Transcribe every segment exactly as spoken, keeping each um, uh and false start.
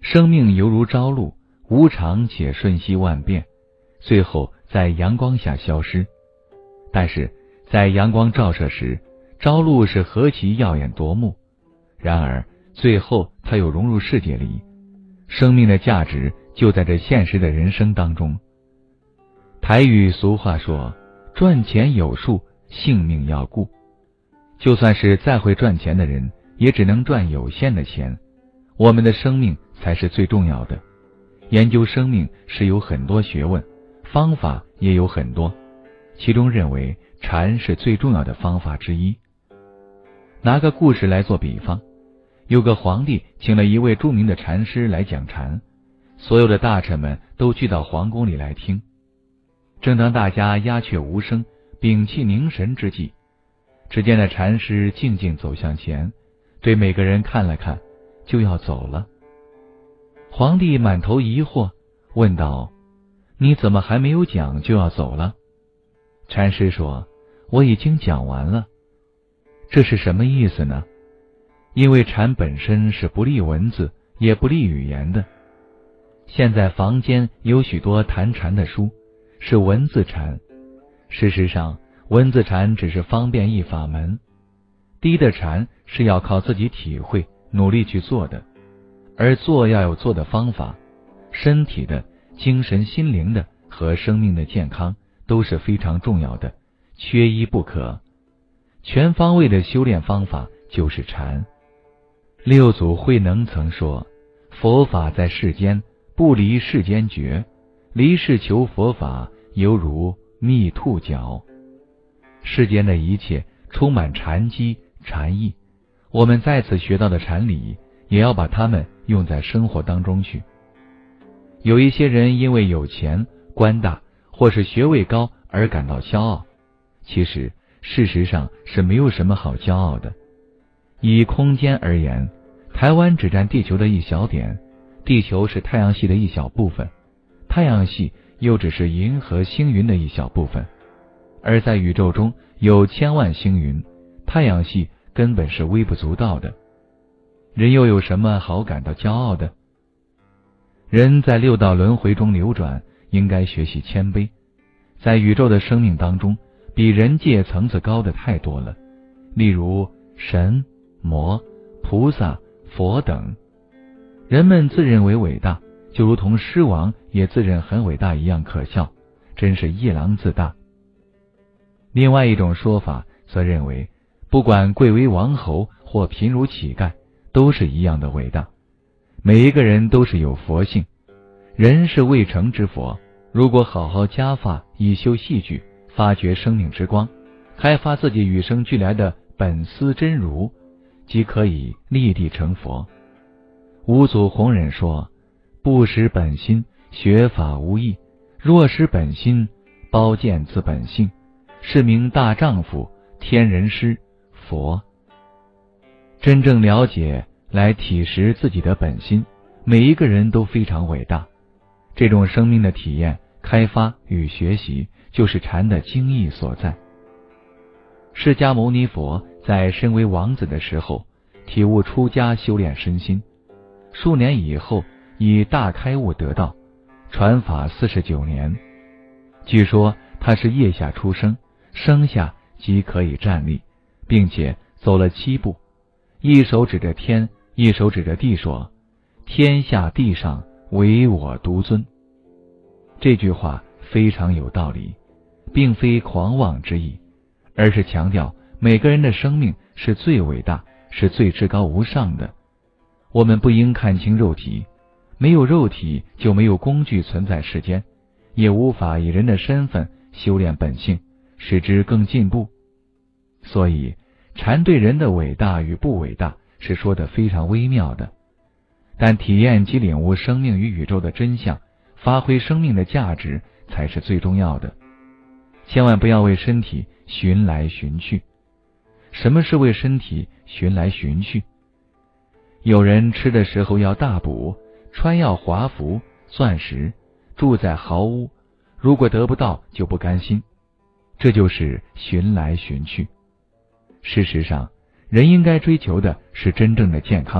生命犹如朝露，无常且瞬息万变，最后在阳光下消失。但是在阳光照射时，朝露是何其耀眼夺目，然而最后它又融入世界里。生命的价值就在这现实的人生当中。台语俗话说，赚钱有数，性命要顾。就算是再会赚钱的人，也只能赚有限的钱，我们的生命才是最重要的。研究生命是有很多学问，方法也有很多，其中认为禅是最重要的方法之一。拿个故事来做比方，有个皇帝请了一位著名的禅师来讲禅，所有的大臣们都聚到皇宫里来听。正当大家鸦雀无声，屏气凝神之际，只见那禅师静静走向前，对每个人看了看，就要走了。皇帝满头疑惑，问道：你怎么还没有讲就要走了？禅师说：我已经讲完了。这是什么意思呢？因为禅本身是不立文字也不立语言的。现在坊间有许多谈禅的书，是文字禅。事实上，文字禅只是方便一法门，低的禅是要靠自己体会努力去做的，而做要有做的方法，身体的、精神心灵的和生命的健康都是非常重要的，缺一不可。全方位的修炼方法就是禅。六祖慧能曾说，佛法在世间，不离世间觉，离世求佛法，犹如觅兔角。世间的一切充满禅机禅意，我们在此学到的禅理，也要把它们用在生活当中去。有一些人因为有钱、官大或是学位高而感到骄傲，其实事实上是没有什么好骄傲的。以空间而言，台湾只占地球的一小点，地球是太阳系的一小部分，太阳系又只是银河星云的一小部分，而在宇宙中有千万星云，太阳系根本是微不足道的。人又有什么好感到骄傲的？人在六道轮回中流转，应该学习谦卑。在宇宙的生命当中，比人界层次高的太多了，例如神、魔、菩萨、佛等。人们自认为伟大，就如同狮王也自认很伟大一样可笑，真是一郎自大。另外一种说法则认为，不管贵为王侯或贫如乞丐，都是一样的伟大。每一个人都是有佛性，人是未成之佛，如果好好加法以修戏剧，发掘生命之光，开发自己与生俱来的本思真如，即可以立地成佛。五祖弘忍说，不识本心，学法无益，若识本心，包见自本性，是名大丈夫，天人师，佛。真正了解来体识自己的本心，每一个人都非常伟大。这种生命的体验、开发与学习，就是禅的精义所在。释迦牟尼佛在身为王子的时候，体悟出家修炼身心，数年以后以大开悟得道，传法四十九年。据说他是腋下出生，生下即可以站立，并且走了七步，一手指着天，一手指着地说：天下地上唯我独尊。这句话非常有道理，并非狂妄之意，而是强调每个人的生命是最伟大，是最至高无上的。我们不应看清肉体，没有肉体就没有工具存在世间，也无法以人的身份修炼本性，使之更进步。所以禅对人的伟大与不伟大是说得非常微妙的，但体验及领悟生命与宇宙的真相，发挥生命的价值才是最重要的。千万不要为身体寻来寻去。什么是为身体寻来寻去？有人吃的时候要大补，穿要华服、钻石，住在豪屋，如果得不到就不甘心，这就是寻来寻去。事实上，人应该追求的是真正的健康，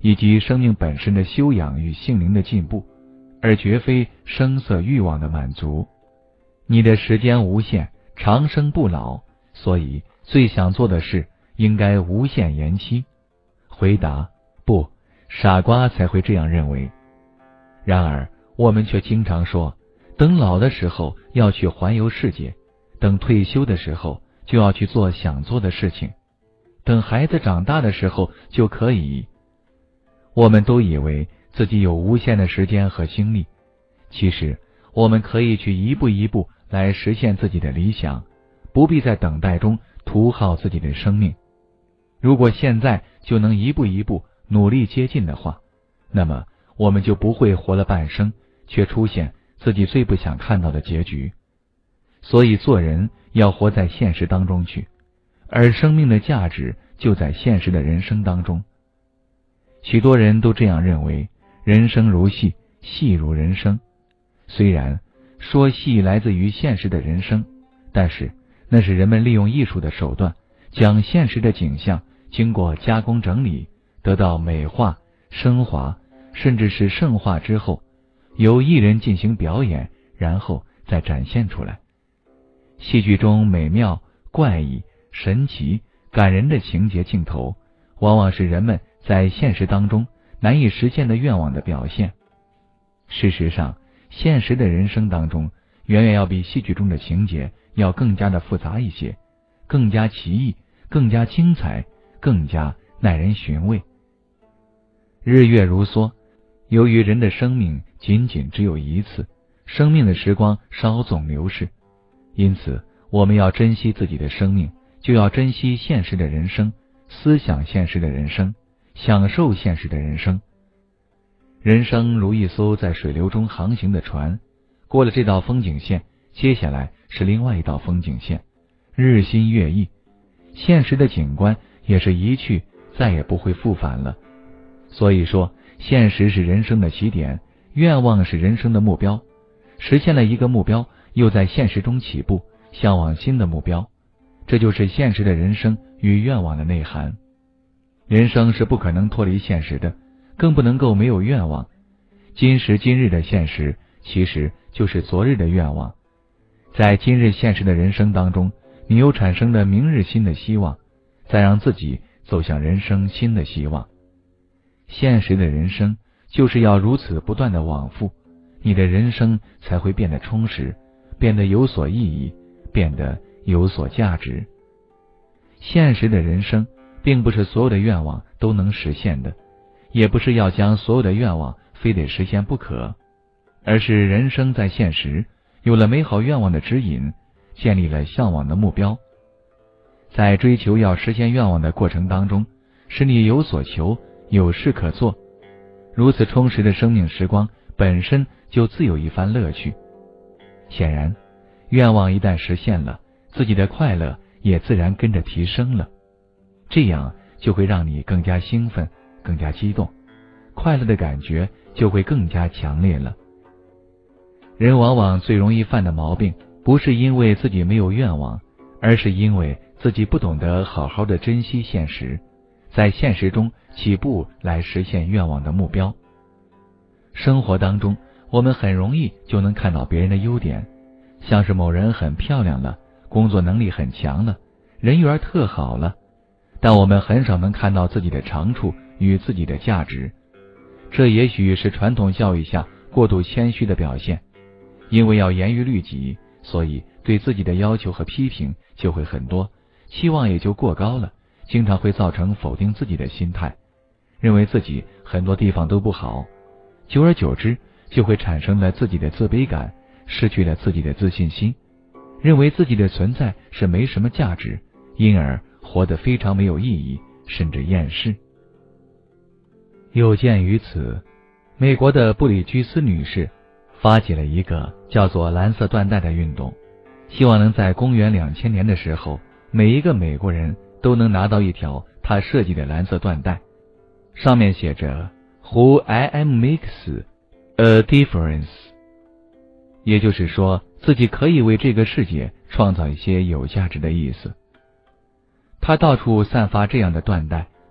以及生命本身的修养与性灵的进步，而绝非声色欲望的满足。你的时间无限，长生不老，所以最想做的事应该无限延期。回答：不，傻瓜才会这样认为。然而我们却经常说，等老的时候要去环游世界，等退休的时候就要去做想做的事情，等孩子长大的时候就可以。我们都以为自己有无限的时间和精力，其实我们可以去一步一步来实现自己的理想，不必在等待中徒耗自己的生命。如果现在就能一步一步努力接近的话，那么我们就不会活了半生，却出现自己最不想看到的结局。所以做人要活在现实当中去，而生命的价值就在现实的人生当中。许多人都这样认为，人生如戏，戏如人生。虽然说戏来自于现实的人生，但是那是人们利用艺术的手段，将现实的景象经过加工整理，得到美化、升华，甚至是圣化之后，由艺人进行表演，然后再展现出来。戏剧中美妙、怪异、神奇、感人的情节镜头，往往是人们在现实当中难以实现的愿望的表现。事实上，现实的人生当中，远远要比戏剧中的情节要更加的复杂一些，更加奇异，更加精彩，更加耐人寻味。日月如梭，由于人的生命仅仅只有一次，生命的时光稍纵流逝，因此我们要珍惜自己的生命，就要珍惜现实的人生，思想现实的人生，享受现实的人生。人生如一艘在水流中航行的船，过了这道风景线，接下来是另外一道风景线，日新月异，现实的景观也是一去再也不会复返了。所以说，现实是人生的起点，愿望是人生的目标。实现了一个目标，又在现实中起步，向往新的目标，这就是现实的人生与愿望的内涵。人生是不可能脱离现实的，更不能够没有愿望。今时今日的现实，其实就是昨日的愿望。在今日现实的人生当中，你又产生了明日新的希望，再让自己走向人生新的希望。现实的人生就是要如此不断的往复，你的人生才会变得充实，变得有所意义，变得有所价值。现实的人生并不是所有的愿望都能实现的，也不是要将所有的愿望非得实现不可，而是人生在现实，有了美好愿望的指引，建立了向往的目标。在追求要实现愿望的过程当中，使你有所求，有事可做。如此充实的生命时光本身就自有一番乐趣。显然，愿望一旦实现了，自己的快乐也自然跟着提升了，这样就会让你更加兴奋，更加激动，快乐的感觉就会更加强烈了。人往往最容易犯的毛病，不是因为自己没有愿望，而是因为自己不懂得好好的珍惜现实，在现实中起步来实现愿望的目标。生活当中，我们很容易就能看到别人的优点，像是某人很漂亮了，工作能力很强了，人缘特好了，但我们很少能看到自己的长处与自己的价值。这也许是传统教育下过度谦虚的表现，因为要严于律己，所以对自己的要求和批评就会很多，期望也就过高了，经常会造成否定自己的心态，认为自己很多地方都不好，久而久之就会产生了自己的自卑感，失去了自己的自信心，认为自己的存在是没什么价值，因而活得非常没有意义，甚至厌世。有鉴于此，美国的布里居斯女士发起了一个叫做蓝色缎带的运动，希望能在公元两千年的时候，每一个美国人都能拿到一条她设计的蓝色缎带，上面写着 Who I am makes a difference， 也就是说自己可以为这个世界创造一些有价值的意思。她到处散发这样的缎带，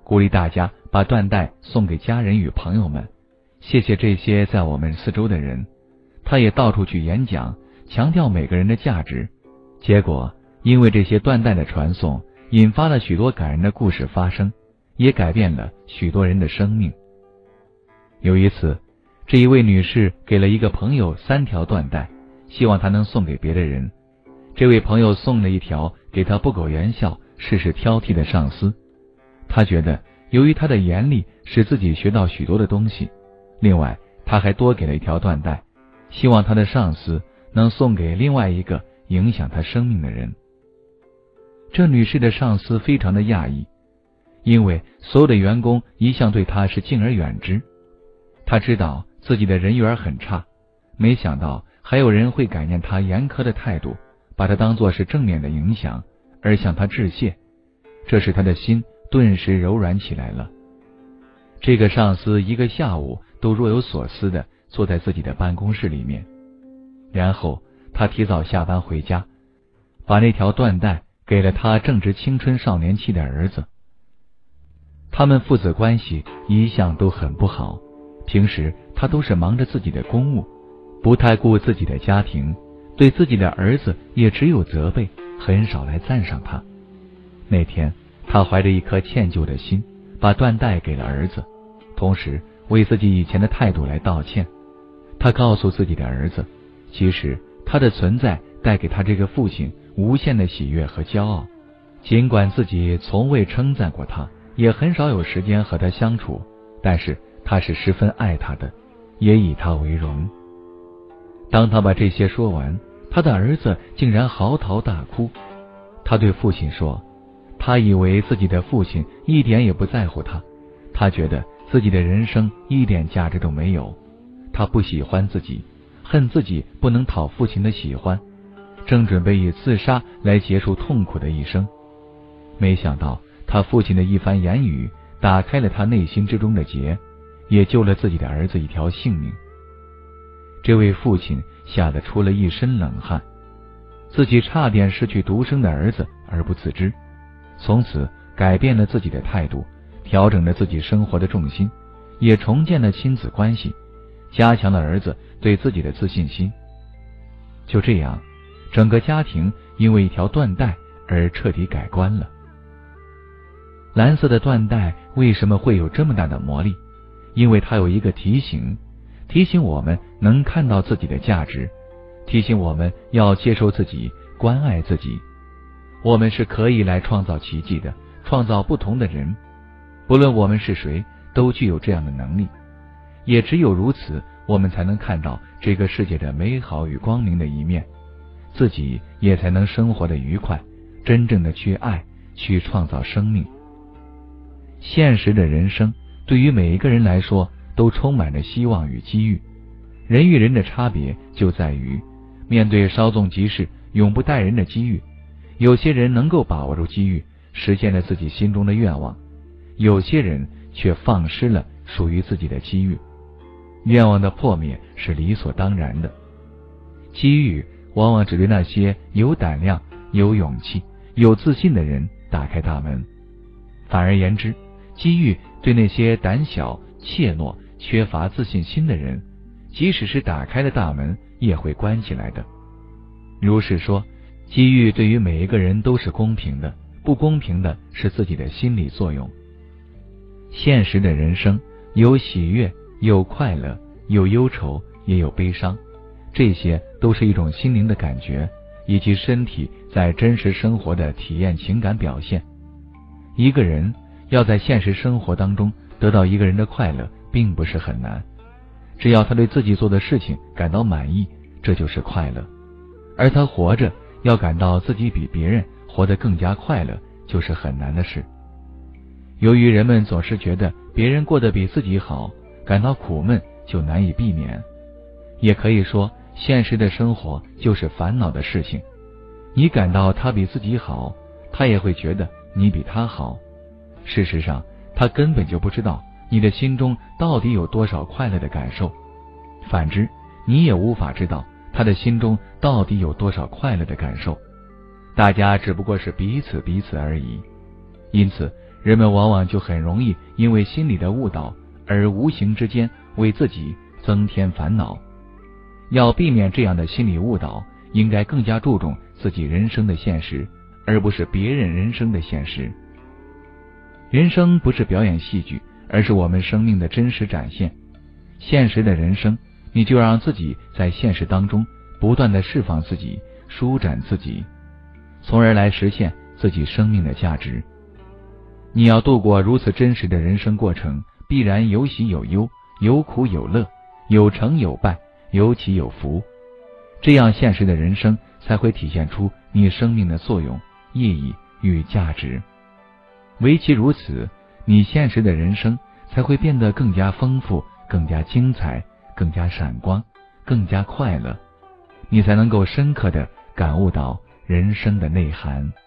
鼓励大家把缎带送给家人与朋友们，谢谢这些在我们四周的人。他也到处去演讲，强调每个人的价值。结果因为这些缎带的传送，引发了许多感人的故事发生，也改变了许多人的生命。有一次，这一位女士给了一个朋友三条缎带，希望他能送给别的人。这位朋友送了一条给他不苟言笑、事事挑剔的上司。他觉得由于他的严厉，使自己学到许多的东西。另外，他还多给了一条缎带，希望他的上司能送给另外一个影响他生命的人。这女士的上司非常的讶异，因为所有的员工一向对她是敬而远之。她知道自己的人缘很差，没想到还有人会感念她严苛的态度，把她当作是正面的影响，而向她致谢。这使她的心顿时柔软起来了。这个上司一个下午都若有所思地坐在自己的办公室里面，然后他提早下班回家，把那条缎带给了他正值青春少年期的儿子。他们父子关系一向都很不好，平时他都是忙着自己的公务，不太顾自己的家庭，对自己的儿子也只有责备，很少来赞赏他。那天他怀着一颗歉疚的心，把缎带给了儿子，同时为自己以前的态度来道歉。他告诉自己的儿子，其实他的存在带给他这个父亲无限的喜悦和骄傲，尽管自己从未称赞过他，也很少有时间和他相处，但是他是十分爱他的，也以他为荣。当他把这些说完，他的儿子竟然嚎啕大哭。他对父亲说，他以为自己的父亲一点也不在乎他，他觉得自己的人生一点价值都没有，他不喜欢自己，恨自己不能讨父亲的喜欢，正准备以自杀来结束痛苦的一生。没想到他父亲的一番言语打开了他内心之中的结，也救了自己的儿子一条性命。这位父亲吓得出了一身冷汗，自己差点失去独生的儿子而不自知，从此改变了自己的态度，调整了自己生活的重心，也重建了亲子关系，加强了儿子对自己的自信心。就这样，整个家庭因为一条缎带而彻底改观了。蓝色的缎带为什么会有这么大的魔力？因为它有一个提醒，提醒我们能看到自己的价值，提醒我们要接受自己，关爱自己。我们是可以来创造奇迹的，创造不同的人。不论我们是谁，都具有这样的能力。也只有如此，我们才能看到这个世界的美好与光明的一面，自己也才能生活得愉快，真正的去爱，去创造生命。现实的人生对于每一个人来说都充满着希望与机遇，人与人的差别就在于，面对稍纵即逝、永不待人的机遇，有些人能够把握住机遇，实现了自己心中的愿望，有些人却放失了属于自己的机遇。愿望的破灭是理所当然的，机遇往往只对那些有胆量、有勇气、有自信的人打开大门，反而言之，机遇对那些胆小、怯懦、缺乏自信心的人，即使是打开了大门，也会关起来的。如是说，机遇对于每一个人都是公平的，不公平的是自己的心理作用。现实的人生有喜悦，有快乐，有忧愁，也有悲伤，这些都是一种心灵的感觉，以及身体在真实生活的体验情感表现。一个人要在现实生活当中得到一个人的快乐，并不是很难，只要他对自己做的事情感到满意，这就是快乐。而他活着要感到自己比别人活得更加快乐，就是很难的事。由于人们总是觉得别人过得比自己好，感到苦闷就难以避免。也可以说，现实的生活就是烦恼的事情。你感到他比自己好，他也会觉得你比他好。事实上，他根本就不知道你的心中到底有多少快乐的感受，反之，你也无法知道他的心中到底有多少快乐的感受。大家只不过是彼此彼此而已。因此， 人们往往就很容易因为心理的误导而无形之间为自己增添烦恼。要避免这样的心理误导，应该更加注重自己人生的现实，而不是别人人生的现实。人生不是表演戏剧，而是我们生命的真实展现。现实的人生，你就让自己在现实当中不断地释放自己，舒展自己，从而来实现自己生命的价值。你要度过如此真实的人生过程，必然有喜有忧，有苦有乐，有成有败，有起有伏，这样现实的人生才会体现出你生命的作用、意义与价值。唯其如此，你现实的人生才会变得更加丰富，更加精彩，更加闪光，更加快乐，你才能够深刻地感悟到人生的内涵。